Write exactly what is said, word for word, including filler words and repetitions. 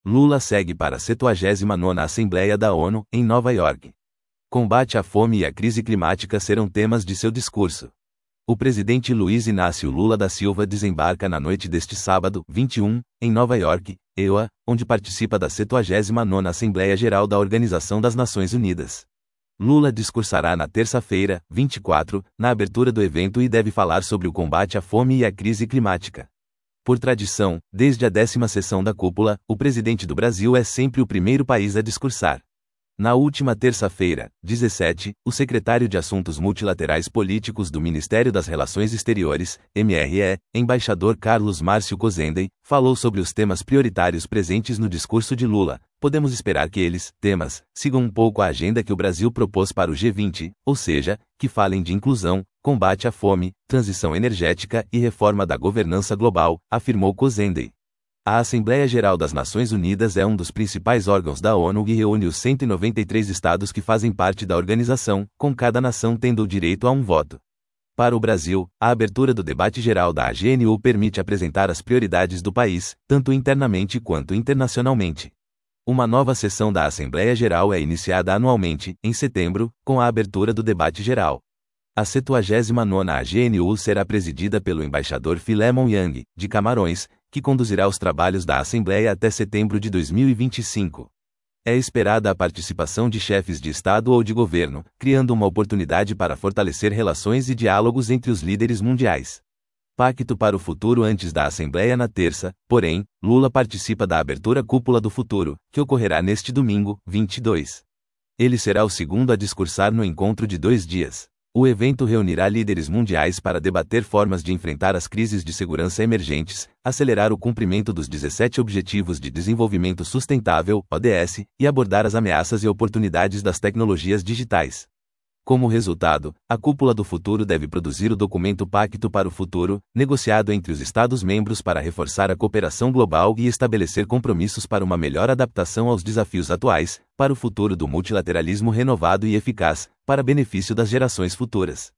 Lula segue para a setenta e nona Assembleia da ONU, em Nova York. Combate à fome e à crise climática serão temas de seu discurso. O presidente Luiz Inácio Lula da Silva desembarca na noite deste sábado, vinte e um, em Nova York, E U A, onde participa da setenta e nona Assembleia Geral da Organização das Nações Unidas. Lula discursará na terça-feira, vinte e quatro, na abertura do evento e deve falar sobre o combate à fome e à crise climática. Por tradição, desde a décima sessão da cúpula, o presidente do Brasil é sempre o primeiro país a discursar. Na última terça-feira, dezessete, o secretário de Assuntos Multilaterais Políticos do Ministério das Relações Exteriores, M R E, embaixador Carlos Márcio Cozendem, falou sobre os temas prioritários presentes no discurso de Lula. Podemos esperar que eles, temas, sigam um pouco a agenda que o Brasil propôs para o G vinte, ou seja, que falem de inclusão, combate à fome, transição energética e reforma da governança global, afirmou Cozendem. A Assembleia Geral das Nações Unidas é um dos principais órgãos da ONU e reúne os cento e noventa e três estados que fazem parte da organização, com cada nação tendo o direito a um voto. Para o Brasil, a abertura do debate geral da A G N U permite apresentar as prioridades do país, tanto internamente quanto internacionalmente. Uma nova sessão da Assembleia Geral é iniciada anualmente, em setembro, com a abertura do debate geral. A setenta e nona A G N U será presidida pelo embaixador Philemon Yang, de Camarões, que conduzirá os trabalhos da Assembleia até setembro de dois mil e vinte e cinco. É esperada a participação de chefes de Estado ou de governo, criando uma oportunidade para fortalecer relações e diálogos entre os líderes mundiais. Pacto para o Futuro. Antes da Assembleia na terça, porém, Lula participa da abertura Cúpula do Futuro, que ocorrerá neste domingo, vinte e dois. Ele será o segundo a discursar no encontro de dois dias. O evento reunirá líderes mundiais para debater formas de enfrentar as crises de segurança emergentes, acelerar o cumprimento dos dezessete Objetivos de Desenvolvimento Sustentável, O D S, e abordar as ameaças e oportunidades das tecnologias digitais. Como resultado, a Cúpula do Futuro deve produzir o documento Pacto para o Futuro, negociado entre os Estados-membros para reforçar a cooperação global e estabelecer compromissos para uma melhor adaptação aos desafios atuais, para o futuro do multilateralismo renovado e eficaz, para benefício das gerações futuras.